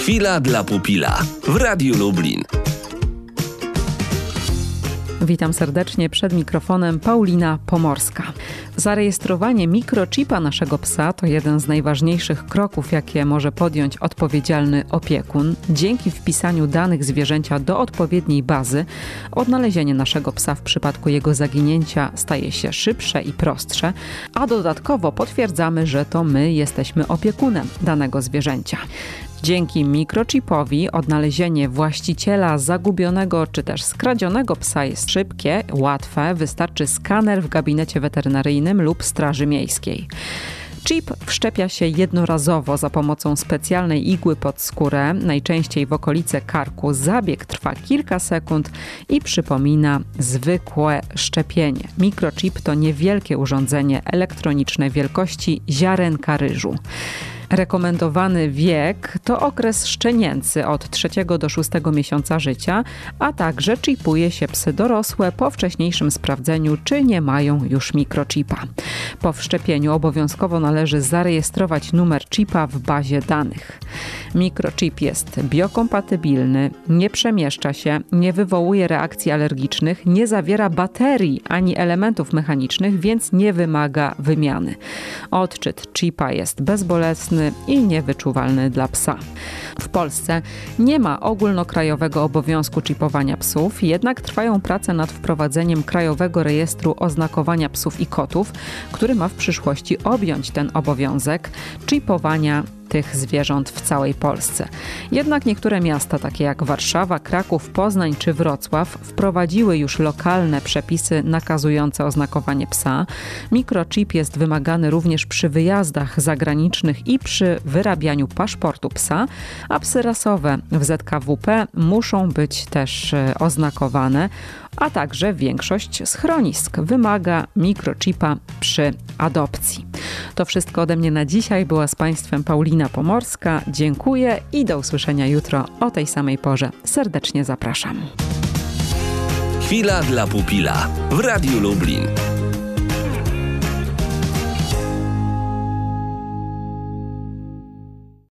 Chwila dla pupila w Radiu Lublin. Witam serdecznie, przed mikrofonem Paulina Pomorska. Zarejestrowanie mikrochipa naszego psa to jeden z najważniejszych kroków, jakie może podjąć odpowiedzialny opiekun. Dzięki wpisaniu danych zwierzęcia do odpowiedniej bazy, odnalezienie naszego psa w przypadku jego zaginięcia staje się szybsze i prostsze, a dodatkowo potwierdzamy, że to my jesteśmy opiekunem danego zwierzęcia. Dzięki mikrochipowi odnalezienie właściciela zagubionego czy też skradzionego psa jest szybkie, łatwe, wystarczy skaner w gabinecie weterynaryjnym lub straży miejskiej. Chip wszczepia się jednorazowo za pomocą specjalnej igły pod skórę, najczęściej w okolice karku. Zabieg trwa kilka sekund i przypomina zwykłe szczepienie. Mikrochip to niewielkie urządzenie elektroniczne wielkości ziarenka ryżu. Rekomendowany wiek to okres szczenięcy od 3 do 6 miesiąca życia, a także chipuje się psy dorosłe po wcześniejszym sprawdzeniu, czy nie mają już mikrochipa. Po wszczepieniu obowiązkowo należy zarejestrować numer chipa w bazie danych. Mikrochip jest biokompatybilny, nie przemieszcza się, nie wywołuje reakcji alergicznych, nie zawiera baterii ani elementów mechanicznych, więc nie wymaga wymiany. Odczyt chipa jest bezbolesny i niewyczuwalny dla psa. W Polsce nie ma ogólnokrajowego obowiązku chipowania psów, jednak trwają prace nad wprowadzeniem Krajowego Rejestru Oznakowania Psów i Kotów, który ma w przyszłości objąć ten obowiązek chipowania tych zwierząt w całej Polsce. Jednak niektóre miasta, takie jak Warszawa, Kraków, Poznań czy Wrocław, wprowadziły już lokalne przepisy nakazujące oznakowanie psa. Mikrochip jest wymagany również przy wyjazdach zagranicznych i przy wyrabianiu paszportu psa, a psy rasowe w ZKWP muszą być też oznakowane, a także większość schronisk wymaga mikrochipa przy adopcji. To wszystko ode mnie na dzisiaj. Była z Państwem Paulina Pomorska. Dziękuję i do usłyszenia jutro o tej samej porze. Serdecznie zapraszam. Chwila dla pupila w Radiu Lublin.